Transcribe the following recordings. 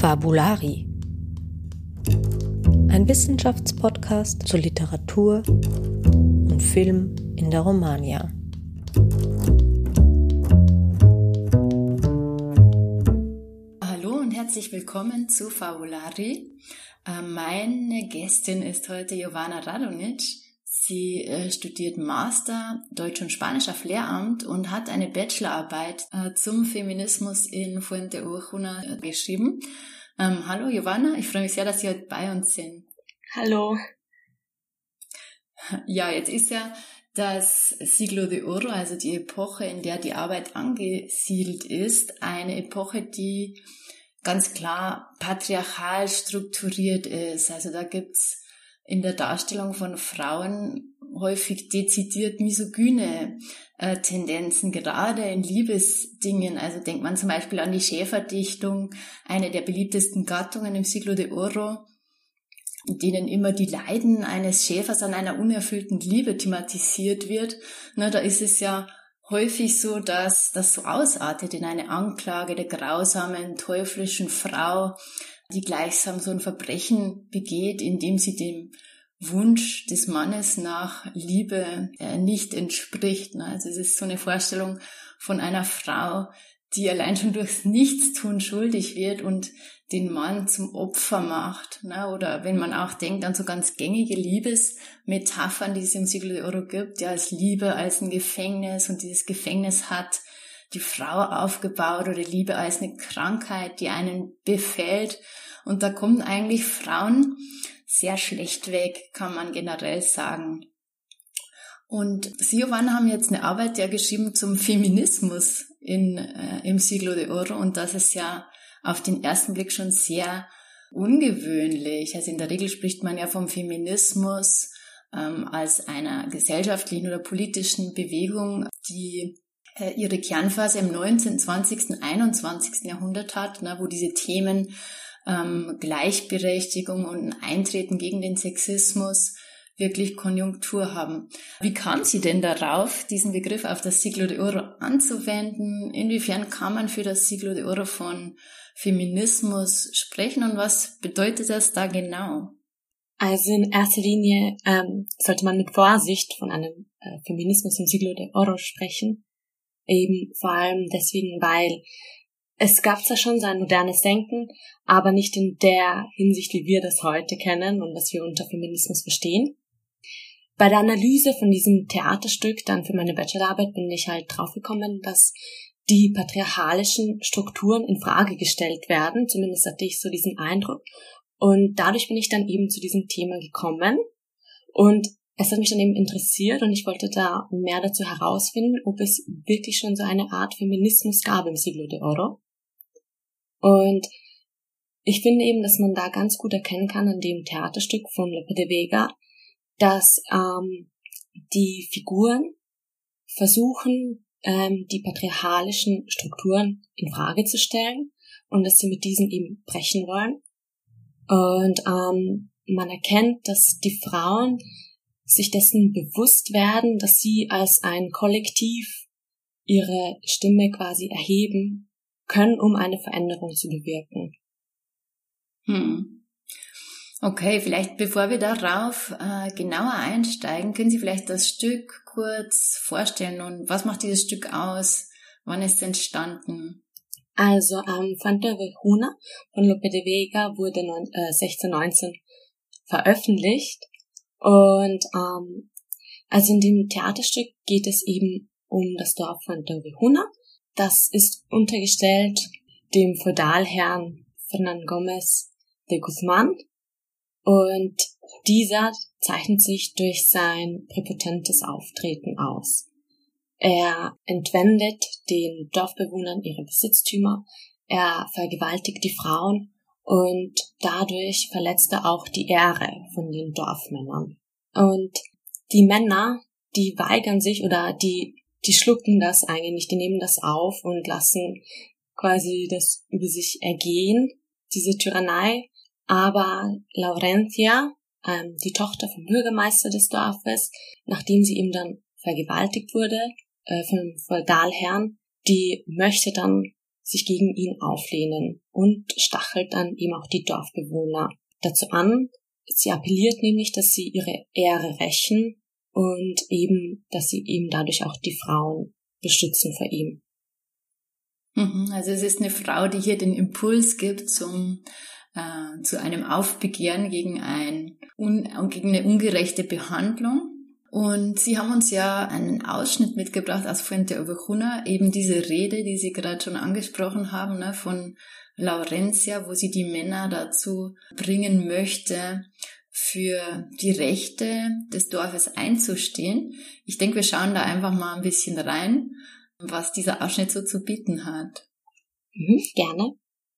Fabulari. Ein Wissenschaftspodcast zur Literatur und Film in der Romagna. Hallo und herzlich willkommen zu Fabulari. Meine Gästin ist heute Jovana Radonic. Sie studiert Master Deutsch und Spanisch auf Lehramt und hat eine Bachelorarbeit zum Feminismus in Fuenteovejuna geschrieben. Hallo Jovana, ich freue mich sehr, dass Sie heute bei uns sind. Hallo. Ja, jetzt ist ja das Siglo de Oro, also die Epoche, in der die Arbeit angesiedelt ist, eine Epoche, die ganz klar patriarchal strukturiert ist. Also da gibt's in der Darstellung von Frauen häufig dezidiert misogyne Tendenzen, gerade in Liebesdingen. Also denkt man zum Beispiel an die Schäferdichtung, eine der beliebtesten Gattungen im Siglo de Oro, in denen immer die Leiden eines Schäfers an einer unerfüllten Liebe thematisiert wird. Na, da ist es ja häufig so, dass das so ausartet in eine Anklage der grausamen, teuflischen Frau, die gleichsam so ein Verbrechen begeht, indem sie dem Wunsch des Mannes nach Liebe nicht entspricht. Also es ist so eine Vorstellung von einer Frau, die allein schon durchs Nichtstun schuldig wird und den Mann zum Opfer macht. Oder wenn man auch denkt an so ganz gängige Liebesmetaphern, die es im Siglo de Oro gibt, ja, als Liebe als ein Gefängnis, und dieses Gefängnis hat die Frau aufgebaut, oder Liebe als eine Krankheit, die einen befällt. Und da kommen eigentlich Frauen sehr schlecht weg, kann man generell sagen. Und Sie, Jovana, haben jetzt eine Arbeit ja geschrieben zum Feminismus im Siglo de Oro, und das ist ja auf den ersten Blick schon sehr ungewöhnlich. Also in der Regel spricht man ja vom Feminismus als einer gesellschaftlichen oder politischen Bewegung, die ihre Kernphase im 19., 20., 21. Jahrhundert hat, wo diese Themen Gleichberechtigung und Eintreten gegen den Sexismus wirklich Konjunktur haben. Wie kam sie denn darauf, diesen Begriff auf das Siglo de Oro anzuwenden? Inwiefern kann man für das Siglo de Oro von Feminismus sprechen, und was bedeutet das da genau? Also in erster Linie sollte man mit Vorsicht von einem Feminismus im Siglo de Oro sprechen. Eben vor allem deswegen, weil es gab zwar schon so ein modernes Denken, aber nicht in der Hinsicht, wie wir das heute kennen und was wir unter Feminismus verstehen. Bei der Analyse von diesem Theaterstück dann für meine Bachelorarbeit bin ich halt draufgekommen, dass die patriarchalischen Strukturen in Frage gestellt werden. Zumindest hatte ich so diesen Eindruck. Und dadurch bin ich dann eben zu diesem Thema gekommen. Und es hat mich dann eben interessiert, und ich wollte da mehr dazu herausfinden, ob es wirklich schon so eine Art Feminismus gab im Siglo de Oro. Und ich finde eben, dass man da ganz gut erkennen kann an dem Theaterstück von Lope de Vega, dass die Figuren versuchen, die patriarchalischen Strukturen in Frage zu stellen und dass sie mit diesen eben brechen wollen. Und man erkennt, dass die Frauen sich dessen bewusst werden, dass sie als ein Kollektiv ihre Stimme quasi erheben können, um eine Veränderung zu bewirken. Okay, vielleicht bevor wir darauf genauer einsteigen, können Sie vielleicht das Stück kurz vorstellen, und was macht dieses Stück aus? Wann ist es entstanden? Also Fuenteovejuna von Lope de Vega wurde 1619 veröffentlicht, und also in dem Theaterstück geht es eben um das Dorf Fuenteovejuna. Das ist untergestellt dem Feudalherrn Fernán Gómez de Guzmán, und dieser zeichnet sich durch sein präpotentes Auftreten aus. Er entwendet den Dorfbewohnern ihre Besitztümer, er vergewaltigt die Frauen, und dadurch verletzt er auch die Ehre von den Dorfmännern. Und die Männer, die weigern sich, oder die schlucken das eigentlich nicht, die nehmen das auf und lassen quasi das über sich ergehen, diese Tyrannei. Aber Laurentia, die Tochter vom Bürgermeister des Dorfes, nachdem sie eben dann vergewaltigt wurde von einem Feudalherrn, die möchte dann sich gegen ihn auflehnen und stachelt dann eben auch die Dorfbewohner dazu an. Sie appelliert nämlich, dass sie ihre Ehre rächen und eben, dass sie eben dadurch auch die Frauen beschützen vor ihm. Also es ist eine Frau, die hier den Impuls gibt zu einem Aufbegehren gegen eine ungerechte Behandlung. Und Sie haben uns ja einen Ausschnitt mitgebracht aus Fuente Ovejuna, eben diese Rede, die Sie gerade schon angesprochen haben, ne, von Laurentia, wo sie die Männer dazu bringen möchte, für die Rechte des Dorfes einzustehen. Ich denke, wir schauen da einfach mal ein bisschen rein, was dieser Ausschnitt so zu bieten hat. Gerne.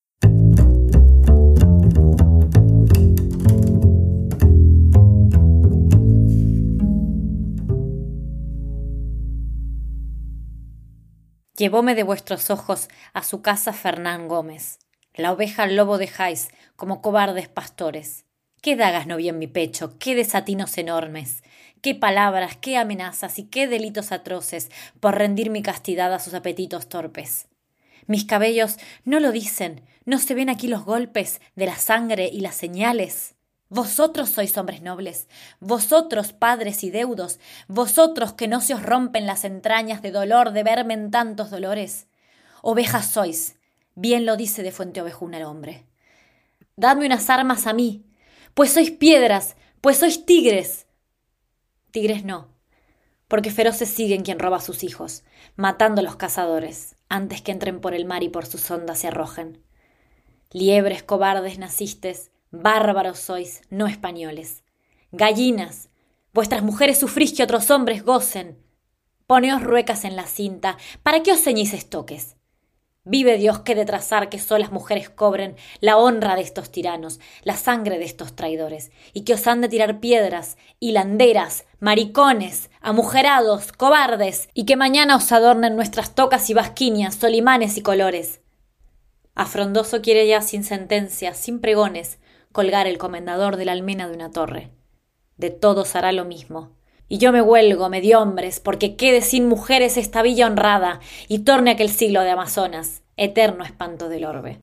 Llevóme de vuestros ojos a su casa Fernán Gómez. La oveja al lobo dejáis, como cobardes pastores. Qué dagas no vi en mi pecho, qué desatinos enormes, qué palabras, qué amenazas y qué delitos atroces por rendir mi castidad a sus apetitos torpes. Mis cabellos no lo dicen, no se ven aquí los golpes de la sangre y las señales. Vosotros sois hombres nobles, vosotros padres y deudos, vosotros que no se os rompen las entrañas de dolor de verme en tantos dolores. Ovejas sois, bien lo dice de Fuente Ovejuna el hombre. Dadme unas armas a mí, pues sois piedras, pues sois tigres. Tigres no, porque feroces siguen quien roba a sus hijos, matando a los cazadores, antes que entren por el mar y por sus ondas se arrojen. Liebres cobardes nacistes, bárbaros sois, no españoles. Gallinas, vuestras mujeres sufrís que otros hombres gocen. Poneos ruecas en la cinta, ¿para qué os ceñís estoques? Vive Dios que de trazar que solas mujeres cobren la honra de estos tiranos, la sangre de estos traidores, y que os han de tirar piedras, hilanderas, maricones, amujerados, cobardes, y que mañana os adornen nuestras tocas y basquiñas, solimanes y colores. A Frondoso quiere ya sin sentencia, sin pregones, colgar el comendador de la almena de una torre. De todos hará lo mismo. Y yo me huelgo, mediombres, porque quede sin mujeres esta villa honrada y torne aquel siglo de Amazonas, eterno espanto del orbe.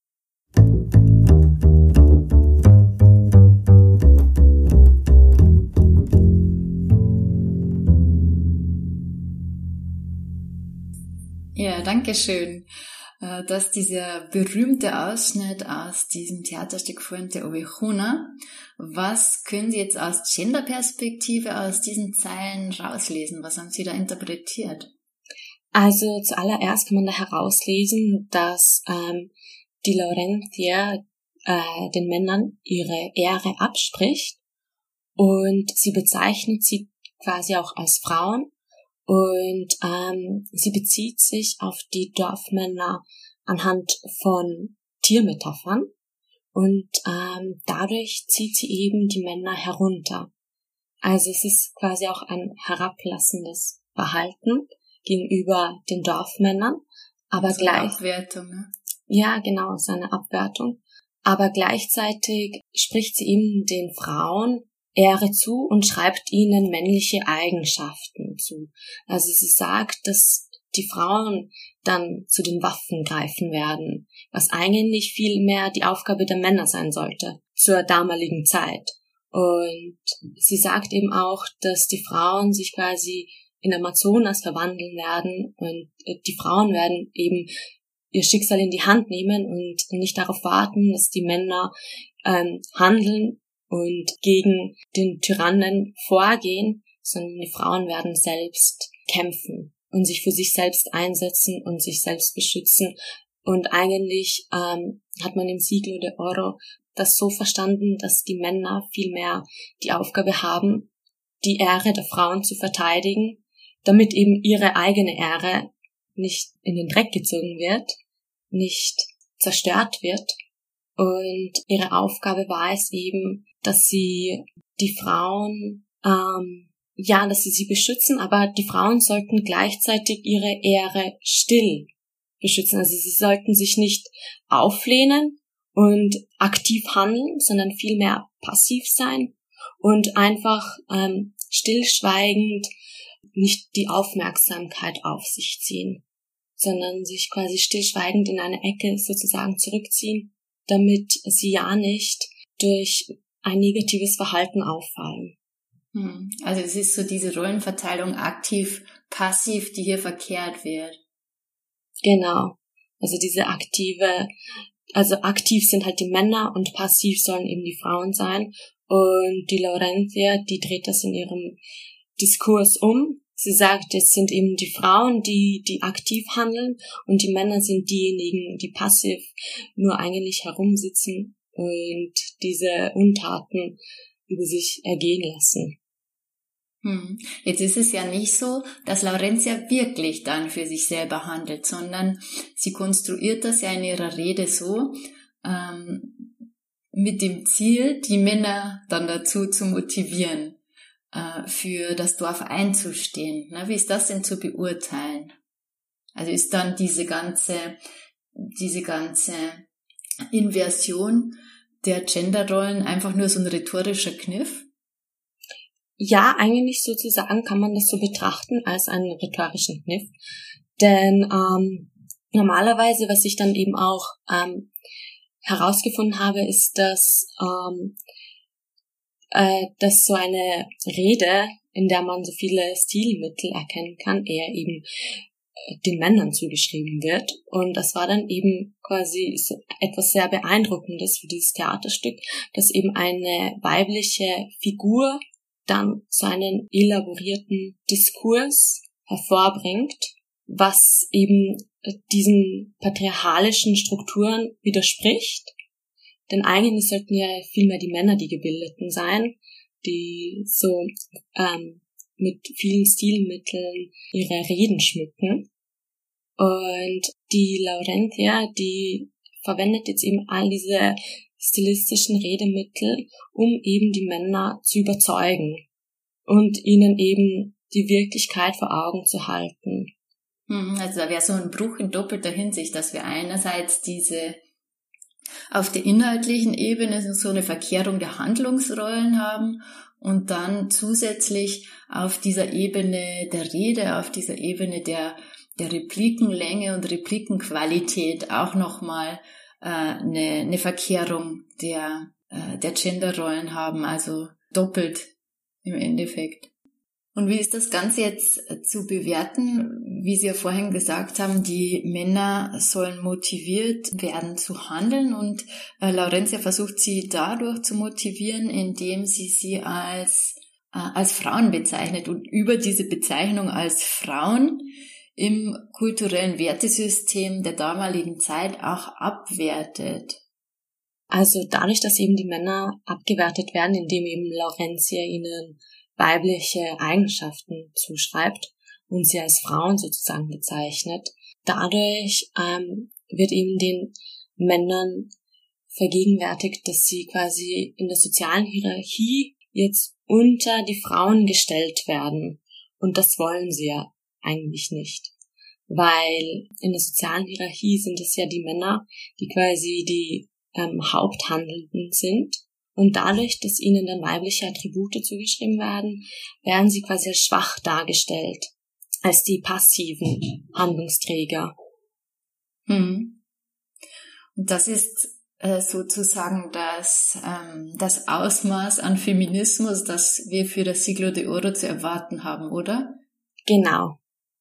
Ja, danke schön. Dass dieser berühmte Ausschnitt aus diesem Theaterstück Fuente Ovejuna, was können Sie jetzt aus Genderperspektive aus diesen Zeilen rauslesen? Was haben Sie da interpretiert? Also zuallererst kann man da herauslesen, dass die Laurentia den Männern ihre Ehre abspricht und sie bezeichnet sie quasi auch als Frauen. Und sie bezieht sich auf die Dorfmänner anhand von Tiermetaphern und dadurch zieht sie eben die Männer herunter. Also es ist quasi auch ein herablassendes Verhalten gegenüber den Dorfmännern, aber so eine Abwertung, ne? Ja, genau, so eine Abwertung. Aber gleichzeitig spricht sie eben den Frauen Ehre zu und schreibt ihnen männliche Eigenschaften zu. Also sie sagt, dass die Frauen dann zu den Waffen greifen werden, was eigentlich viel mehr die Aufgabe der Männer sein sollte zur damaligen Zeit. Und sie sagt eben auch, dass die Frauen sich quasi in Amazonas verwandeln werden und die Frauen werden eben ihr Schicksal in die Hand nehmen und nicht darauf warten, dass die Männer handeln und gegen den Tyrannen vorgehen, sondern die Frauen werden selbst kämpfen und sich für sich selbst einsetzen und sich selbst beschützen. Und eigentlich hat man im Siglo de Oro das so verstanden, dass die Männer vielmehr die Aufgabe haben, die Ehre der Frauen zu verteidigen, damit eben ihre eigene Ehre nicht in den Dreck gezogen wird, nicht zerstört wird. Und ihre Aufgabe war es eben, dass sie die Frauen, dass sie beschützen, aber die Frauen sollten gleichzeitig ihre Ehre still beschützen. Also sie sollten sich nicht auflehnen und aktiv handeln, sondern vielmehr passiv sein und einfach stillschweigend nicht die Aufmerksamkeit auf sich ziehen. sondern sich quasi stillschweigend in eine Ecke sozusagen zurückziehen, damit sie ja nicht durch ein negatives Verhalten auffallen. Also es ist so diese Rollenverteilung aktiv-passiv, die hier verkehrt wird. Genau. Also aktiv sind halt die Männer und passiv sollen eben die Frauen sein. Und die Laurentia, die dreht das in ihrem Diskurs um. Sie sagt, es sind eben die Frauen, die aktiv handeln und die Männer sind diejenigen, die passiv nur eigentlich herumsitzen und diese Untaten über sich ergehen lassen. Jetzt ist es ja nicht so, dass Laurentia wirklich dann für sich selber handelt, sondern sie konstruiert das ja in ihrer Rede so, mit dem Ziel, die Männer dann dazu zu motivieren, für das Dorf einzustehen. Na, wie ist das denn zu beurteilen? Also ist dann diese ganze Inversion der Genderrollen einfach nur so ein rhetorischer Kniff? Ja, eigentlich sozusagen kann man das so betrachten als einen rhetorischen Kniff. Denn normalerweise, was ich dann eben auch herausgefunden habe, ist, dass so eine Rede, in der man so viele Stilmittel erkennen kann, eher eben den Männern zugeschrieben wird. Und das war dann eben quasi so etwas sehr Beeindruckendes für dieses Theaterstück, dass eben eine weibliche Figur dann so einen elaborierten Diskurs hervorbringt, was eben diesen patriarchalischen Strukturen widerspricht. Denn eigentlich sollten ja vielmehr die Männer die Gebildeten sein, die so mit vielen Stilmitteln ihre Reden schmücken. Und die Laurentia, die verwendet jetzt eben all diese stilistischen Redemittel, um eben die Männer zu überzeugen und ihnen eben die Wirklichkeit vor Augen zu halten. Also da wäre so ein Bruch in doppelter Hinsicht, dass wir einerseits auf der inhaltlichen Ebene so eine Verkehrung der Handlungsrollen haben und dann zusätzlich auf dieser Ebene der Rede, auf dieser Ebene der Replikenlänge und Replikenqualität auch nochmal eine Verkehrung der Genderrollen haben, also doppelt im Endeffekt. Und wie ist das Ganze jetzt zu bewerten? Wie Sie ja vorhin gesagt haben, die Männer sollen motiviert werden zu handeln und Laurentia versucht sie dadurch zu motivieren, indem sie als Frauen bezeichnet und über diese Bezeichnung als Frauen im kulturellen Wertesystem der damaligen Zeit auch abwertet. Also dadurch, dass eben die Männer abgewertet werden, indem eben Laurentia ihnen weibliche Eigenschaften zuschreibt und sie als Frauen sozusagen bezeichnet, dadurch wird eben den Männern vergegenwärtigt, dass sie quasi in der sozialen Hierarchie jetzt unter die Frauen gestellt werden. Und das wollen sie ja eigentlich nicht. Weil in der sozialen Hierarchie sind es ja die Männer, die quasi die Haupthandelnden sind. Und dadurch, dass ihnen dann weibliche Attribute zugeschrieben werden, werden sie quasi als schwach dargestellt, als die passiven Handlungsträger. Und das ist sozusagen das Ausmaß an Feminismus, das wir für das Siglo de Oro zu erwarten haben, oder? Genau.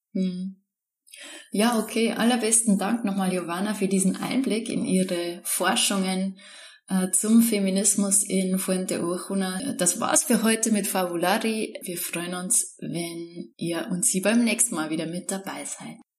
Ja, okay. Allerbesten Dank nochmal, Giovanna, für diesen Einblick in Ihre Forschungen zum Feminismus in Fuenteovejuna. Das war's für heute mit Fabulari. Wir freuen uns, wenn ihr und Sie beim nächsten Mal wieder mit dabei seid.